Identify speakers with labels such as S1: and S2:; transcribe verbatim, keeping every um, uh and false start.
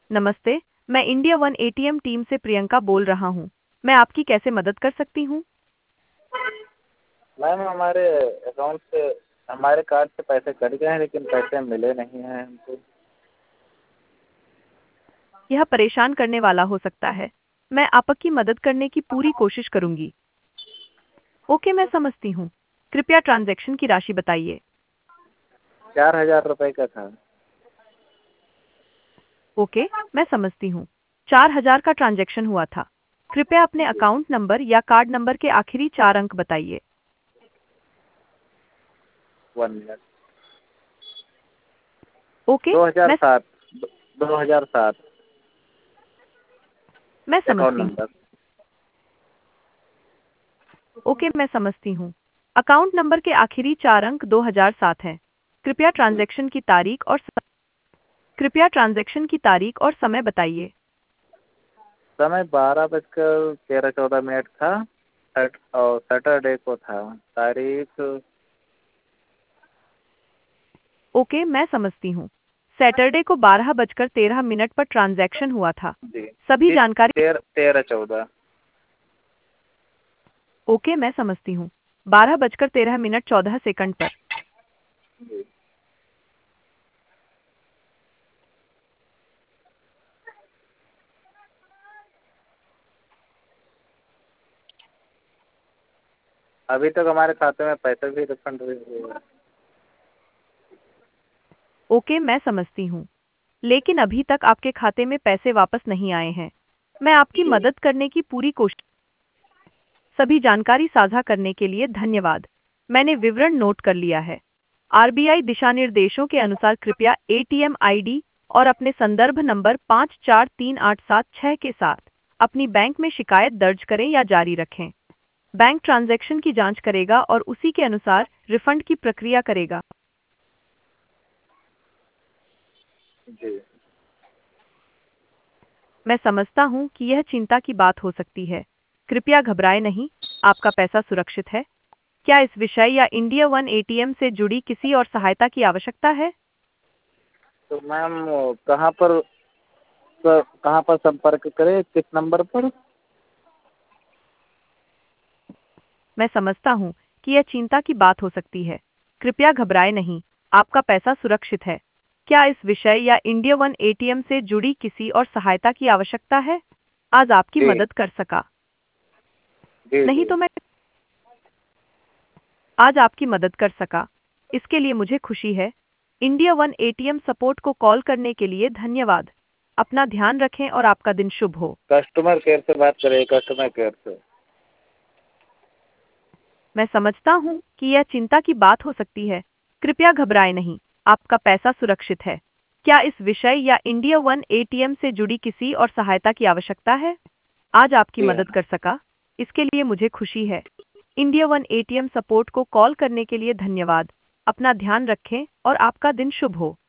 S1: नमस्ते, मैं India one ATM team से प्रियंका बोल रहा हूँ। मैं आपकी कैसे मदद कर सकती हूँ?
S2: मैम हमारे अकाउंट से हमारे कार्ड से पैसे कट गए हैं लेकिन पैसे मिले नहीं हैं हमको।
S1: यह परेशान करने वाला हो सकता है। मैं आपकी मदद करने की पूरी कोशिश करूंगी। ओके, मैं समझती हूँ। कृपया ट्रांजैक्शन की राशि बताइए।
S2: चार हजार रुपये का था।
S1: ओके, मैं समझती हूँ। चार हजार का ट्रांजैक्शन हुआ था। कृपया अपने अकाउंट नंबर या कार्ड नंबर के आखिरी चार अंक बताइए।
S2: One minute.
S1: ओके,
S2: दो हजार
S1: मैं
S2: सात दो हजार सात
S1: मैं
S2: अकाउंट
S1: समझती हूँ।
S2: नंबर।
S1: ओके, मैं समझती हूँ। अकाउंट नंबर के आखिरी चार अंक दो हजार सात हैं। कृपया ट्रांजैक्शन की तारीख और स... कृपया ट्रांजैक्शन की तारीख और समय बताइए।
S2: समय बारह बजकर तेरह चौदह मिनट था। सैट और सैटरडे को था। तारीख
S1: ओके, मैं समझती हूँ। सैटरडे को बारह बजकर तेरह मिनट पर ट्रांजैक्शन हुआ था।
S2: जी
S1: सभी
S2: जी
S1: जानकारी।
S2: तेरह तेरह चौदह।
S1: ओके, मैं समझती हूँ। बारह बजकर तेरह मिनट चौदह सेकंड पर।
S2: जी अभी तक हमारे खाते में पैसे भी रिफंड हुए हुए हैं।
S1: ओके, मैं समझती हूँ। लेकिन अभी तक आपके खाते में पैसे वापस नहीं आए हैं। मैं आपकी
S2: जी
S1: मदद करने की पूरी कोशिश। सभी जानकारी साझा करने के लिए धन्यवाद। मैंने विवरण नोट कर लिया है। आरबीआई दिशा निर्देशों के अनुसार कृपया एटीएम आईडी और अपने संदर्भ नंबर पाँच चार तीन आठ सात छह के साथ अपनी बैंक में शिकायत दर्ज करें या जारी रखें। बैंक ट्रांजैक्शन की जांच करेगा और उसी के अनुसार रिफंड की प्रक्रिया करेगा।
S2: जी
S1: मैं समझता हूँ कि यह चिंता की बात हो सकती है। कृपया घबराएं नहीं, आपका पैसा सुरक्षित है। क्या इस विषय या इंडिया वन एटीएम से जुड़ी किसी और सहायता की आवश्यकता है?
S2: तो मैम कहाँ पर कहाँ पर संपर्क करें, किस नंबर पर?
S1: मैं समझता हूँ कि यह चिंता की बात हो सकती है। कृपया घबराएं नहीं, आपका पैसा सुरक्षित है। क्या इस विषय या इंडिया वन एटीएम से जुड़ी किसी और सहायता की आवश्यकता है? आज आपकी
S2: जी
S1: मदद कर सका।
S2: जी
S1: नहीं
S2: जी
S1: तो मैं आज आपकी मदद कर सका। इसके लिए मुझे खुशी है। इंडिया वन एटीएम सपोर्ट को कॉल करने के लिए धन्यवाद। अपना ध्यान रखें और आपका दिन शुभ हो।
S2: कस्टमर केयर से बात करें, कस्टमर केयर से।
S1: मैं समझता हूँ कि यह चिंता की बात हो सकती है। कृपया घबराएं नहीं, आपका पैसा सुरक्षित है। क्या इस विषय या इंडिया वन एटीएम से जुड़ी किसी और सहायता की आवश्यकता है? आज आपकी
S2: जी
S1: मदद कर सका। इसके लिए मुझे खुशी है। इंडिया वन एटीएम सपोर्ट को कॉल करने के लिए धन्यवाद। अपना ध्यान रखें और आपका दिन शुभ हो।